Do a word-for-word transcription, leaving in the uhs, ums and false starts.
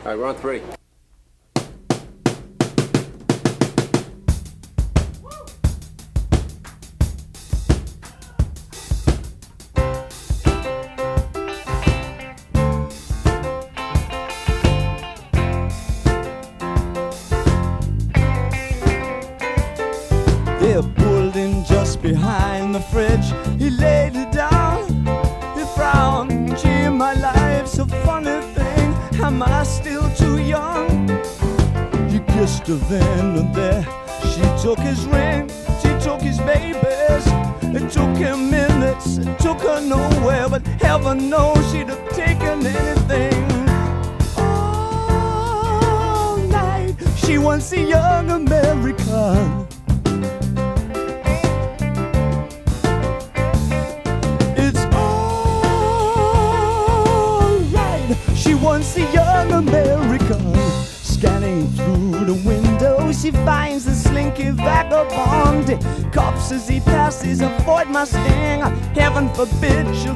All right, we're on three. They pulled in just behind the fridge. He laid it down, he frowned. Gee, my life's a funny thing. Am I still too young? He kissed her then and there. She took his ring, she took his babies. It took him minutes, it took her nowhere. But heaven knows she'd have taken anything. All night, she wants a young American. She wants a young American. Scanning through the window, she finds a slinky vagabond. Coughs as he passes a Ford Mustang. Heaven forbid she'll